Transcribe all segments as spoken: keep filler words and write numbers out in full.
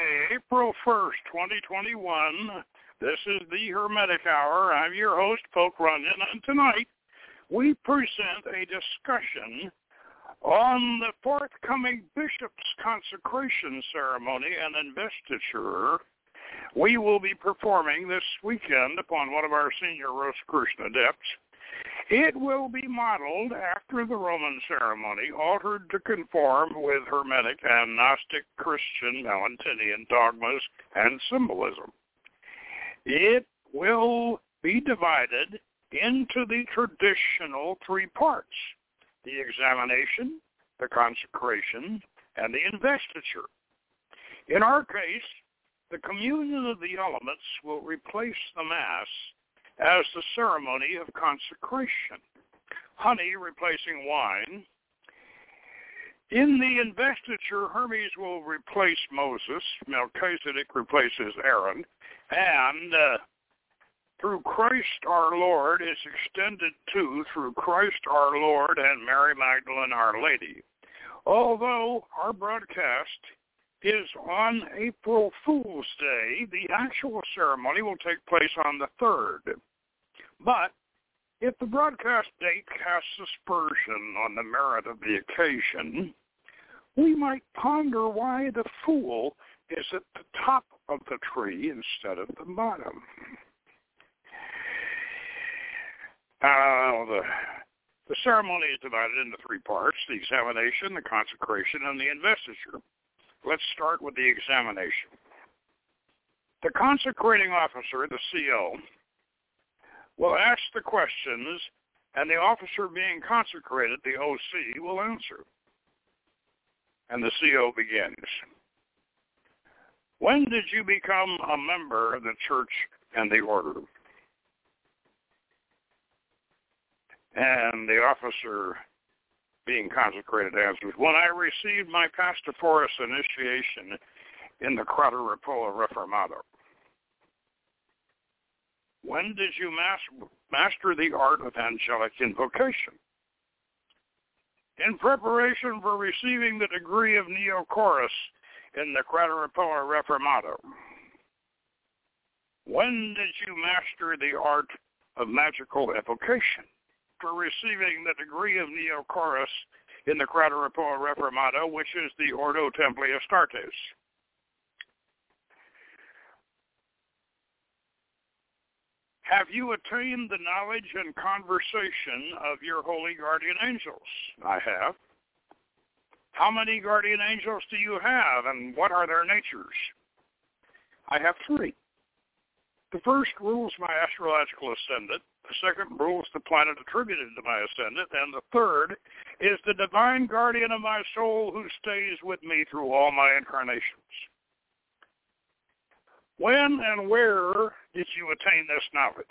Friday, April first, twenty twenty-one. This is the Hermetic Hour. I'm your host, Poke Runyon, and tonight we present a discussion on the forthcoming bishop's consecration ceremony and investiture we will be performing this weekend upon one of our senior Rosicrucian adepts. It will be modeled after the Roman ceremony, altered to conform with Hermetic and Gnostic Christian Valentinian dogmas and symbolism. It will be divided into the traditional three parts: the examination, the consecration, and the investiture. In our case, the communion of the elements will replace the Mass as the ceremony of consecration, honey replacing wine. In the investiture, Hermes will replace Moses, Melchizedek replaces Aaron, and uh, through Christ our Lord is extended to through Christ our Lord and Mary Magdalene our Lady. Although our broadcast is on April Fool's Day, the actual ceremony will take place on the third. But if the broadcast date casts aspersion on the merit of the occasion, we might ponder why the fool is at the top of the tree instead of the bottom. Uh, the, the ceremony is divided into three parts: the examination, the consecration, and the investiture. Let's start with the examination. The consecrating officer, the C O, will ask the questions, and the officer being consecrated, the O C, will answer. And the C O begins. When did you become a member of the church and the order? And the officer being consecrated answers, when I received my pastophorus initiation in the Quadripola Reformata. When did you master the art of angelic invocation? In preparation for receiving the degree of Neochorus in the Quadripola Reformata. When did you master the art of magical evocation? For receiving the degree of Neochorus in the Quadripola Reformata, which is the Ordo Templi Astartes. Have you attained the knowledge and conversation of your holy guardian angels? I have. How many guardian angels do you have, and what are their natures? I have three. The first rules my astrological ascendant, the second rules the planet attributed to my ascendant, and the third is the divine guardian of my soul who stays with me through all my incarnations. When and where did you attain this knowledge?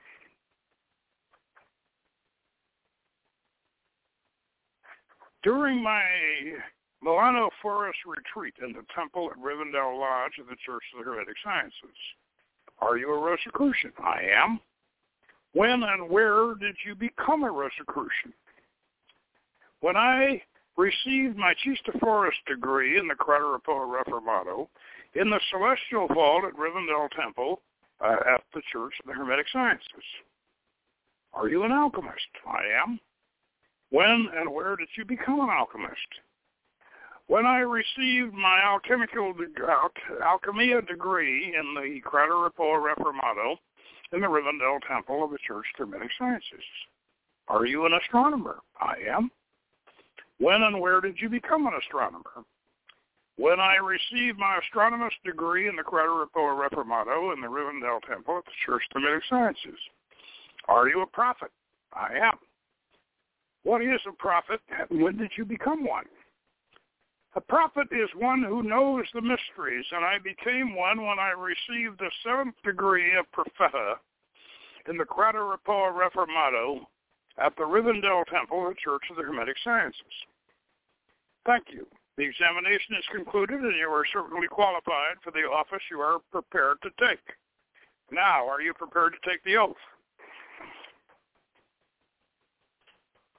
During my Milano Forest retreat in the temple at Rivendell Lodge of the Church of the Hermetic Sciences. Are you a Rosicrucian? I am. When and where did you become a Rosicrucian? When I received my Chistophorus degree in the Quadripola Reformato in the Celestial Vault at Rivendell Temple uh, at the Church of the Hermetic Sciences. Are you an alchemist? I am. When and where did you become an alchemist? When I received my alchemical de- al- alchemia degree in the Quadripola Reformato in the Rivendell Temple of the Church of Hermetic Sciences. Are you an astronomer? I am. When and where did you become an astronomer? When I received my astronomus degree in the Quadripola Reformato in the Rivendell Temple at the Church of Hermetic Sciences. Are you a prophet? I am. What is a prophet, and when did you become one? A prophet is one who knows the mysteries, and I became one when I received the seventh degree of Propheta in the Quadripola Reformato at the Rivendell Temple of the Church of the Hermetic Sciences. Thank you. The examination is concluded, and you are certainly qualified for the office you are prepared to take. Now, are you prepared to take the oath?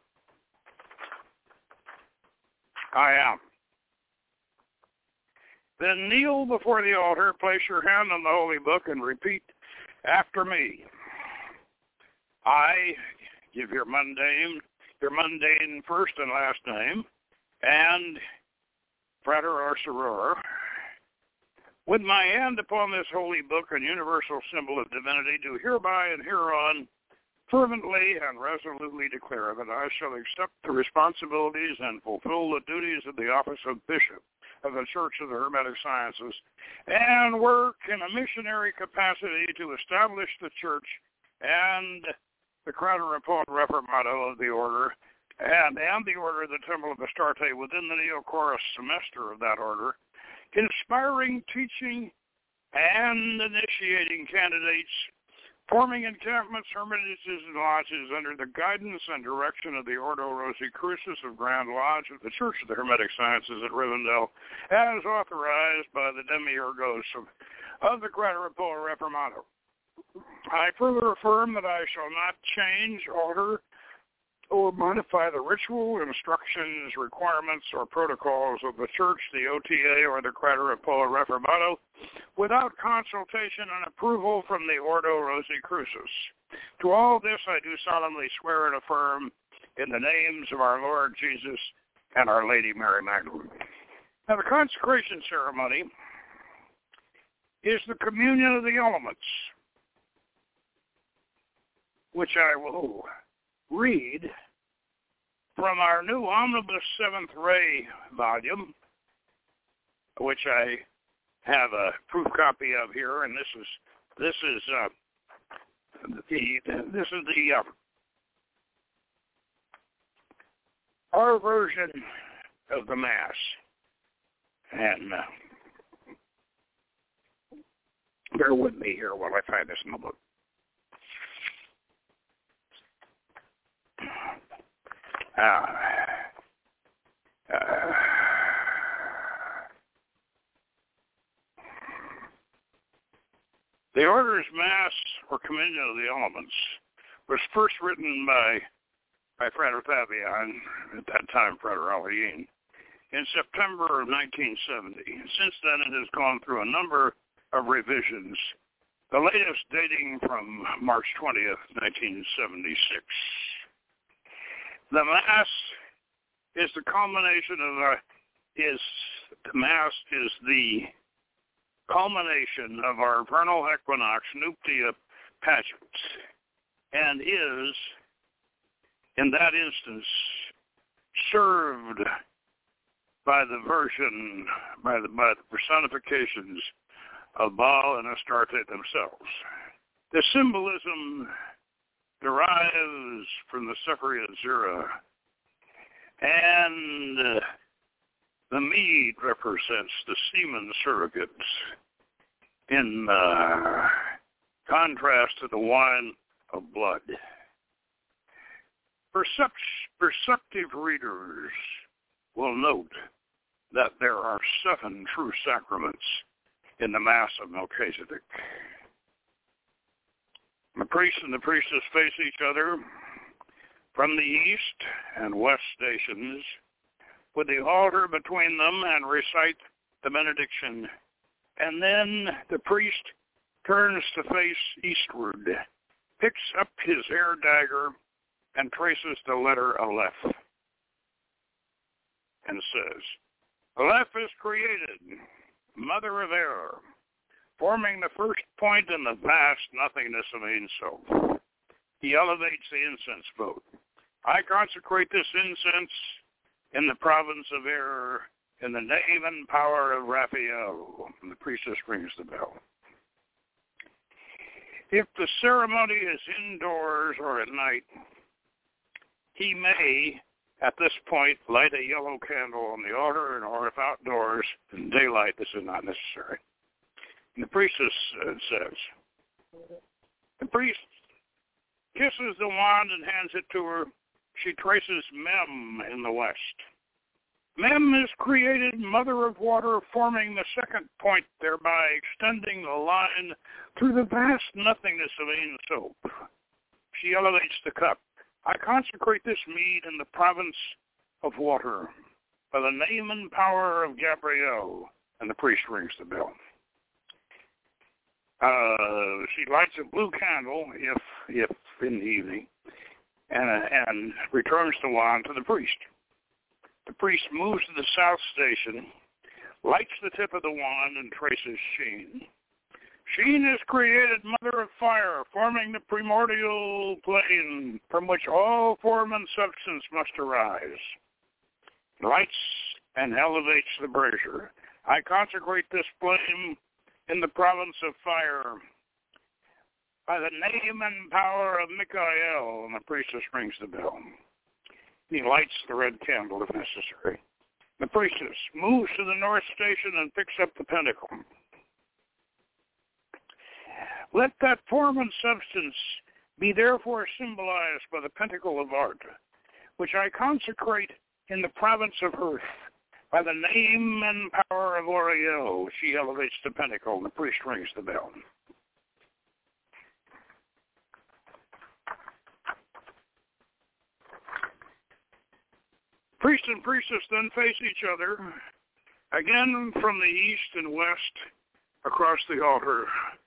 I am. Then kneel before the altar, place your hand on the holy book, and repeat after me. I give your mundane, your mundane first and last name, and frater or soror. With my hand upon this holy book and universal symbol of divinity, do hereby and hereon fervently and resolutely declare that I shall accept the responsibilities and fulfill the duties of the office of bishop of the Church of the Hermetic Sciences, and work in a missionary capacity to establish the Church and the Quadruple Reformato of the Order, and, and the Order of the Temple of Astarte within the Neochorus semester of that order, inspiring, teaching, and initiating candidates, forming encampments, hermitages, and lodges under the guidance and direction of the Ordo Rosicrucis of Grand Lodge of the Church of the Hermetic Sciences at Rivendell, as authorized by the Demiurgos of, of the Quadruple Reformato. I further affirm that I shall not change, alter, or modify the ritual, instructions, requirements, or protocols of the Church, the O T A, or the Quadruple Reformato without consultation and approval from the Ordo Rosicrucis. To all this I do solemnly swear and affirm in the names of our Lord Jesus and Our Lady Mary Magdalene. Now, the consecration ceremony is the communion of the elements, which I will read from our new Omnibus Seventh Ray volume, which I have a proof copy of here, and this is this is uh, the this is the uh, our version of the Mass, and uh, bear with me here while I find this in the book. Uh, uh, the Order's Mass, or Communion of the Elements, was first written by by Frater Fabian, at that time Frater Alain, in September of nineteen seventy. Since then, it has gone through a number of revisions, the latest dating from March twentieth, nineteen seventy-six. The Mass is the culmination of our, is, the Mass is the culmination of our vernal equinox nuptia pageant, and is, in that instance, served by the version, by the, by the personifications of Baal and Astarte themselves. The symbolism derives from the Sephirot Zera, and uh, the mead represents the semen surrogates in uh, contrast to the wine of blood. Percept- perceptive readers will note that there are seven true sacraments in the Mass of Melchizedek. The priest and the priestess face each other from the east and west stations, with the altar between them, and recite the benediction. And then the priest turns to face eastward, picks up his air dagger, and traces the letter Aleph, and says, Aleph is created, mother of air, forming the first point in the vast nothingness of Ein Sof. He elevates the incense boat. I consecrate this incense in the province of air, in the name and power of Raphael. And the priestess rings the bell. If the ceremony is indoors or at night, he may, at this point, light a yellow candle on the altar, and or if outdoors, in daylight, this is not necessary. And the priestess uh, says, the priest kisses the wand and hands it to her. She traces Mem in the west. Mem is created mother of water, forming the second point, thereby extending the line through the vast nothingness of Ein Sof. She elevates the cup. I consecrate this mead in the province of water by the name and power of Gabriel, and the priest rings the bell. Uh, she lights a blue candle, if if in the evening, and, uh, and returns the wand to the priest. The priest moves to the south station, lights the tip of the wand, and traces Sheen. Sheen is created mother of fire, forming the primordial plane from which all form and substance must arise. Lights and elevates the brazier. I consecrate this flame in the province of fire by the name and power of Michael, and the priestess rings the bell. He lights the red candle if necessary. The priestess moves to the north station and picks up the pentacle. Let that form and substance be therefore symbolized by the pentacle of art, which I consecrate in the province of earth. By the name and power of Oriel, she elevates the pentacle, and the priest rings the bell. Priest and priestess then face each other, again from the east and west, across the altar.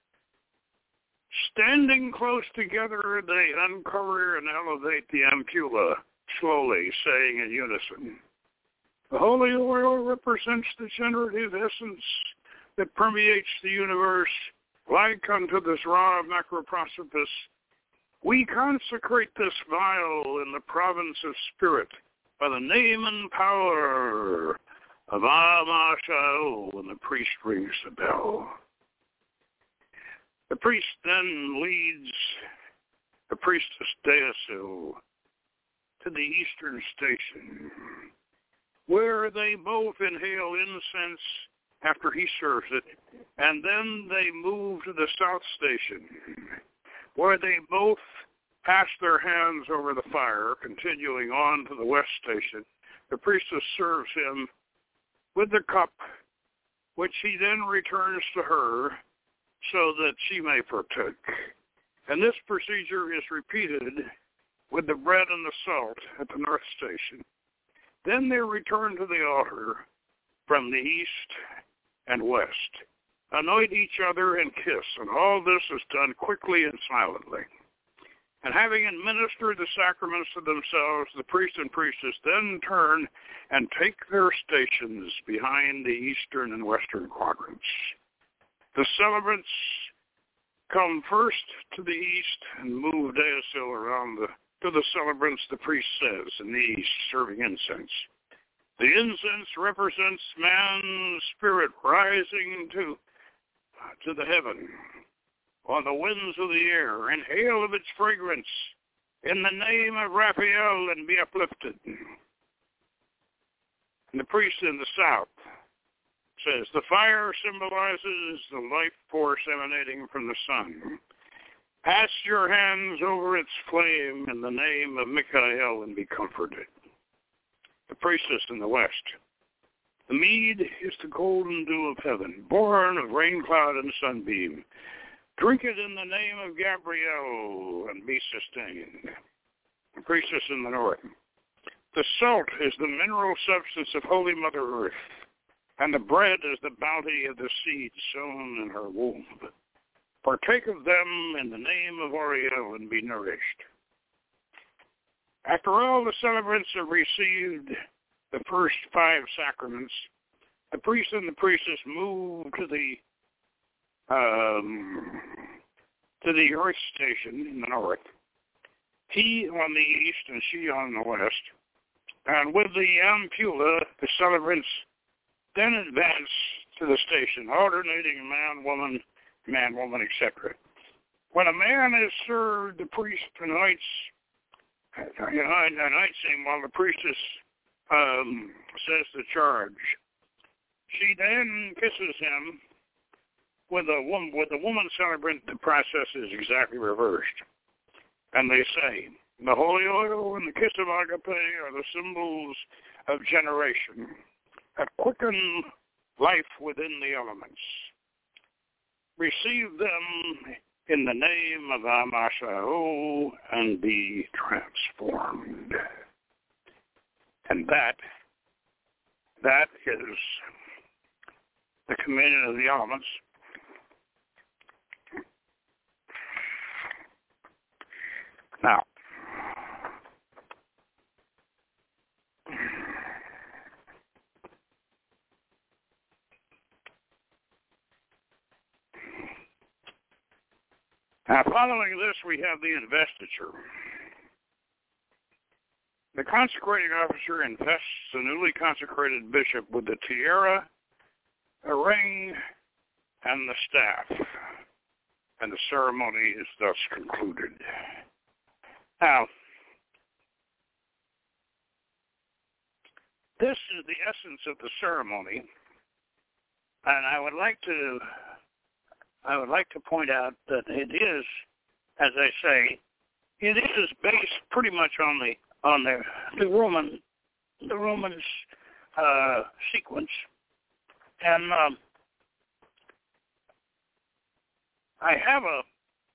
Standing close together, they uncover and elevate the ampulla, slowly, saying in unison, the holy oil represents the generative essence that permeates the universe, like unto this raw macroprosopis. We consecrate this vial in the province of spirit by the name and power of Amashao, and the priest rings the bell. The priest then leads the priestess Deasil to the eastern station, where they both inhale incense after he serves it, and then they move to the south station, where they both pass their hands over the fire, continuing on to the west station. The priestess serves him with the cup, which he then returns to her so that she may partake. And this procedure is repeated with the bread and the salt at the north station. Then they return to the altar from the east and west, anoint each other and kiss, and all this is done quickly and silently. And having administered the sacraments to themselves, the priest and priestess then turn and take their stations behind the eastern and western quadrants. The celebrants come first to the east and move Deasil around the, to the celebrants, the priest says, in the east, serving incense. The incense represents man's spirit rising to, to the heaven on the winds of the air. Inhale of its fragrance in the name of Raphael and be uplifted. And the priest in the south says, the fire symbolizes the life force emanating from the sun. Pass your hands over its flame in the name of Michael and be comforted. The priestess in the west. The mead is the golden dew of heaven, born of rain cloud and sunbeam. Drink it in the name of Gabriel and be sustained. The priestess in the north. The salt is the mineral substance of Holy Mother Earth, and the bread is the bounty of the seed sown in her womb. Partake of them in the name of Oriel and be nourished. After all the celebrants have received the first five sacraments, the priest and the priestess move to the um, to the earth station in the north. He on the east and she on the west. And with the ampulla, the celebrants then advance to the station, alternating man, woman, man, woman, et cetera. When a man is served, the priest anoints, anoints him while the priestess um, says the charge. She then kisses him. With a woman, with the woman celebrant, the process is exactly reversed. And they say, the holy oil and the kiss of agape are the symbols of generation that quicken life within the elements. Receive them in the name of Amashao and be transformed. And that, that is the communion of the elements. Now, now, following this, we have the investiture. The consecrating officer invests the newly consecrated bishop with the tiara, a ring, and the staff, and the ceremony is thus concluded. Now, this is the essence of the ceremony, and I would like to I would like to point out that it is, as I say, it is based pretty much on the on the the Roman the Romans uh, sequence, and um, I have a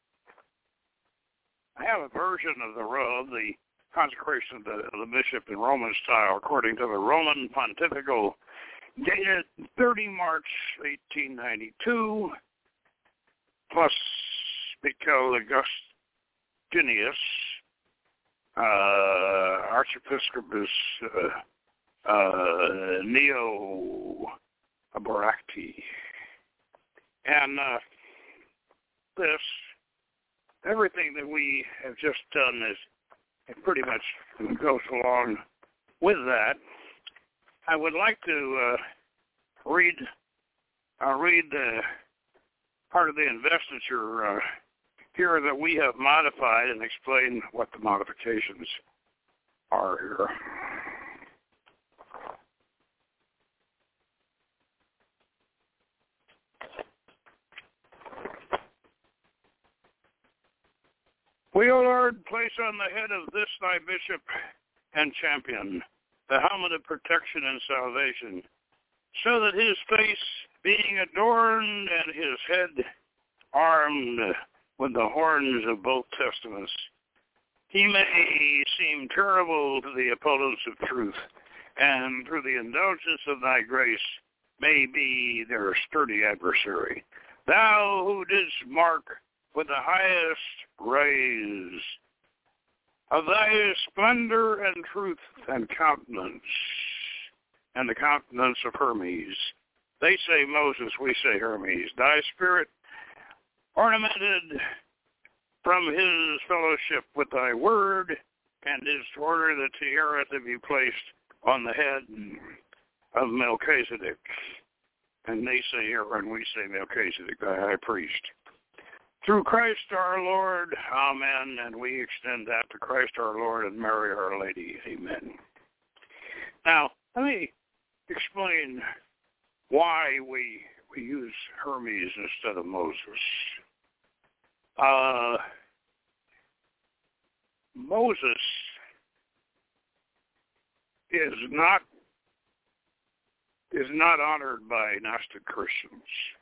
I have a version of the of the consecration of the, of the bishop in Roman style, according to the Roman Pontifical, dated thirtieth of March eighteen ninety-two, plus Pico Augustinius, uh, Archiepiscopus uh, uh, Neo Abaracti. And uh, this, everything that we have just done is it pretty much goes along with that. I would like to uh, read, uh, read the part of the investiture uh, here that we have modified and explain what the modifications are here. We, O Lord, place on the head of this thy bishop and champion the helmet of protection and salvation, so that his face, being adorned and his head armed with the horns of both testaments, he may seem terrible to the opponents of truth, and through the indulgence of thy grace may be their sturdy adversary. Thou who didst mark with the highest rays of thy splendor and truth and countenance, and the countenance of Hermes. They say Moses, we say Hermes. Thy spirit ornamented from his fellowship with thy word, and is to order the tiara to be placed on the head of Melchizedek. And they say Aaron, we say Melchizedek, the high priest. Through Christ our Lord, amen, and we extend that to Christ our Lord and Mary our Lady, amen. Now, let me explain why we we use Hermes instead of Moses. Uh, Moses is not is not honored by Gnostic Christians,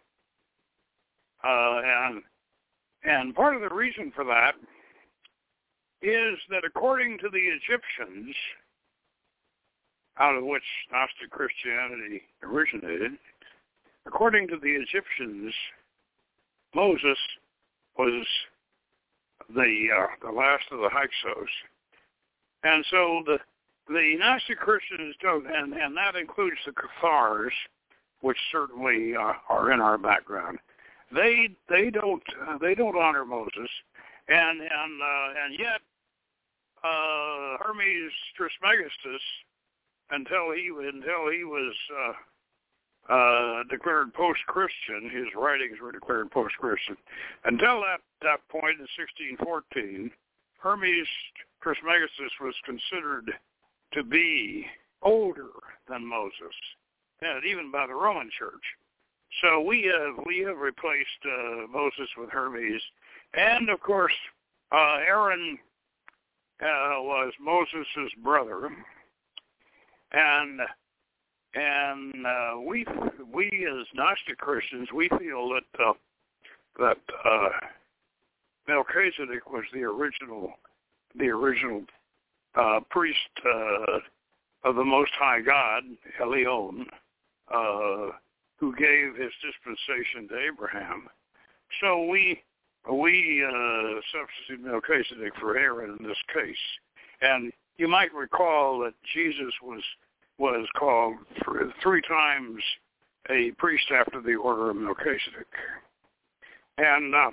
uh, and and part of the reason for that is that according to the Egyptians, out of which Gnostic Christianity originated, according to the Egyptians, Moses was the uh, the last of the Hyksos, and so the the Gnostic Christians don't, and, and that includes the Cathars, which certainly uh, are in our background. They they don't uh, they don't honor Moses, and and uh, and yet uh, Hermes Trismegistus, until he until he was uh, uh, declared post-Christian, his writings were declared post-Christian. Until that, that point in sixteen fourteen, Hermes Trismegistus was considered to be older than Moses, and even by the Roman Church. So we have we have replaced uh, Moses with Hermes, and of course uh, Aaron uh, was Moses' brother, and and uh, we we as Gnostic Christians we feel that uh, that uh, Melchizedek was the original the original uh, priest uh, of the Most High God, Elion. Uh, who gave his dispensation to Abraham. So we we uh, substitute Melchizedek for Aaron in this case. And you might recall that Jesus was was called th- three times a priest after the order of Melchizedek. And uh,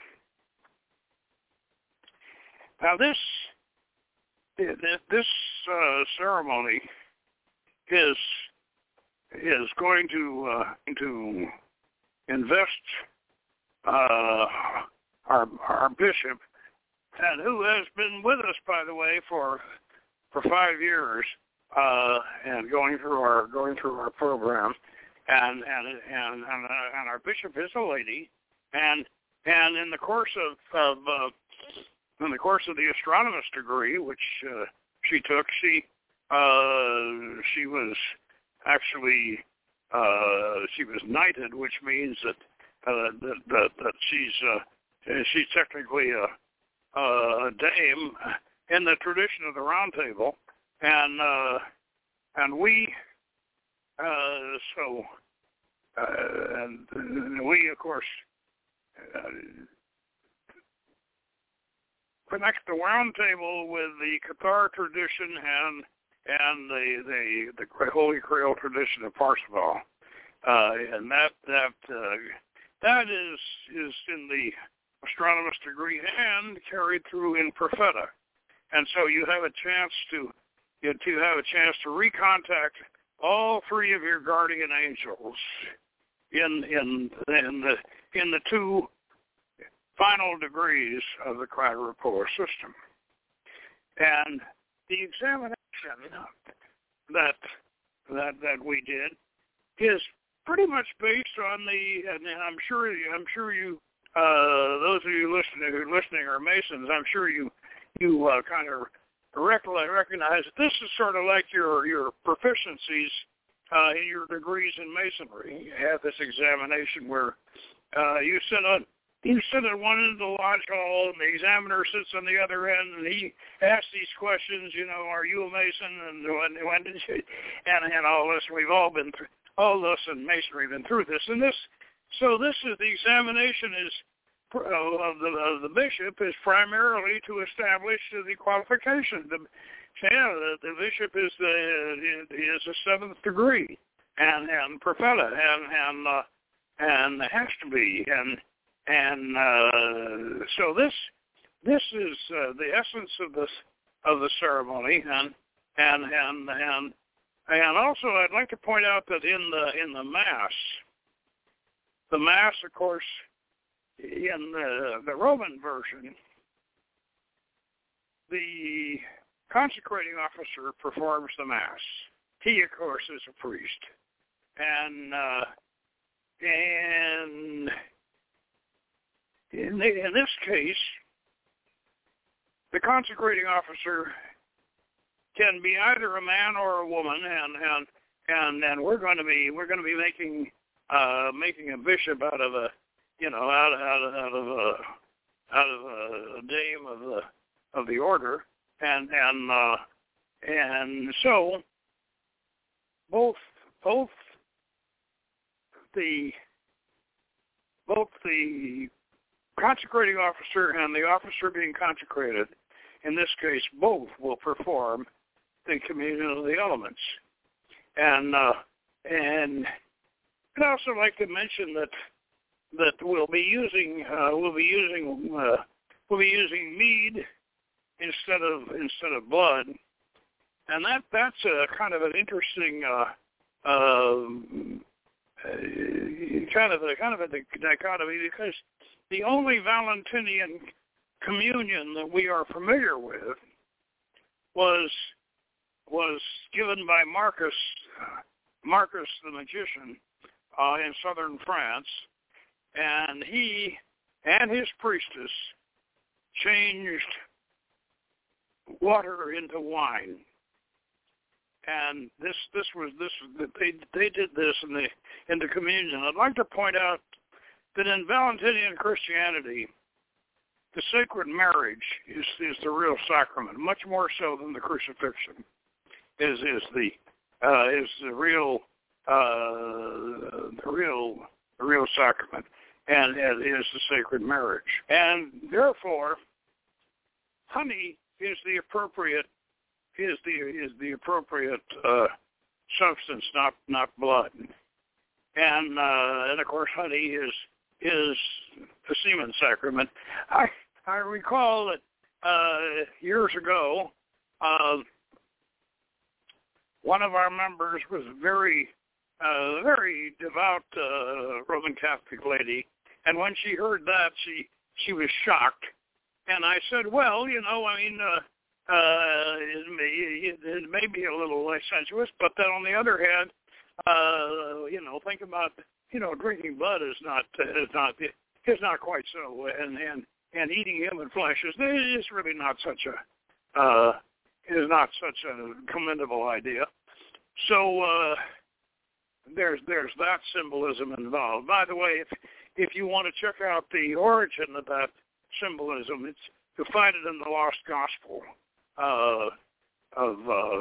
now this this uh, ceremony is is going to uh, to invest uh, our our bishop, and who has been with us, by the way, for for five years, uh, and going through our going through our program, and and and and, uh, and our bishop is a lady, and and in the course of of uh, in the course of the astronomist degree, which uh, she took, she uh, she was actually uh, she was knighted, which means that uh, that, that that she's uh, she's technically a, a dame in the tradition of the Round Table, and uh, and we uh, so uh, and we of course uh, connect the Round Table with the Cathar tradition and and the the, the Holy Grail tradition of Parsifal, uh, and that that uh, that is is in the astronomist degree and carried through in Profeta, and so you have a chance to you to have a chance to recontact all three of your guardian angels in in in the in the two final degrees of the Crider-Rapport system, and the examination that that that we did is pretty much based on the, and I'm sure I'm sure you uh, those of you listening who are listening are Masons. I'm sure you you uh, kind of recognize that this is sort of like your your proficiencies uh, in your degrees in Masonry. You have this examination where uh, you sit on You sit at one end of the lodge hall, and the examiner sits on the other end, and he asks these questions. You know, are you a Mason? And when, when did you? And and all this. We've all been through all this in Masonry. Been through this, and this. So this is the examination is of the of the bishop is primarily to establish the qualification. The, yeah, the, the bishop is the is a seventh degree, and and Profeta, and and uh, and has to be and. And uh, so this this is uh, the essence of this of the ceremony, and and and and and also I'd like to point out that in the in the mass, the mass, of course, in the the Roman version, the consecrating officer performs the mass. He, of course, is a priest, and uh, and In, the, in this case, the consecrating officer can be either a man or a woman, and and and, and we're going to be we're going to be making uh, making a bishop out of a you know out out out of a out of a dame of the of the order, and and uh, and so both both the both the consecrating officer and the officer being consecrated, in this case, both will perform the communion of the elements. And uh, and I'd also like to mention that that we'll be using uh, we'll be using uh, we'll be using mead instead of instead of blood, and that that's a kind of an interesting uh, uh, kind of a kind of a dichotomy, because the only Valentinian communion that we are familiar with was was given by Marcus Marcus the magician uh, in southern France, and he and his priestess changed water into wine. And this this was this they they did this in the in the communion. I'd like to point out that in Valentinian Christianity, the sacred marriage is, is the real sacrament, much more so than the crucifixion. Is is the uh, is the real uh, the real the real sacrament, and it is the sacred marriage. And therefore, honey is the appropriate is the is the appropriate uh, substance, not not blood. And uh, and of course, honey is is the semen sacrament. I I recall that uh, years ago, uh, one of our members was a very uh, very devout uh, Roman Catholic lady, and when she heard that, she she was shocked. And I said, well, you know, I mean, uh, uh, it, may, it may be a little licentious, but then on the other hand, uh, you know, think about, you know, drinking blood is not is not is not quite so, and and, and eating human flesh is is really not such a uh, is not such a commendable idea. So uh, there's there's that symbolism involved. By the way, if if you want to check out the origin of that symbolism, it's you'll find it in the Lost Gospel uh, of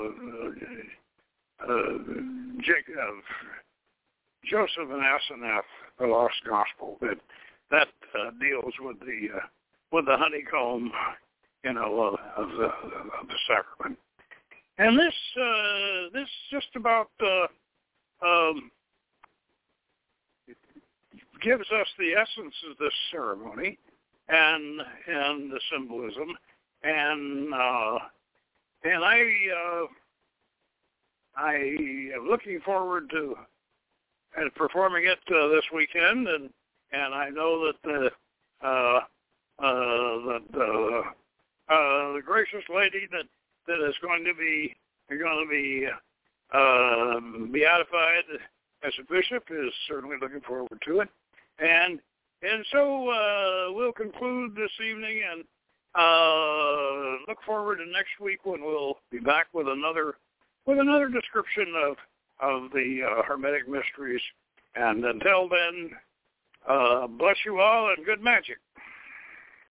uh, uh, Jacob, Joseph and Asenath, the Lost Gospel. That that uh, deals with the uh, with the honeycomb, you know, uh, of the of the sacrament. And this uh, this just about uh, um, gives us the essence of this ceremony and and the symbolism, and uh, and I uh, I am looking forward to and performing it uh, this weekend, and and I know that the uh, uh, that uh, uh, the gracious lady that, that is going to be going to be uh, beatified as a bishop is certainly looking forward to it, and. And so uh, we'll conclude this evening and uh, look forward to next week when we'll be back with another with another description of of the uh, Hermetic mysteries. And until then, uh, bless you all and good magic.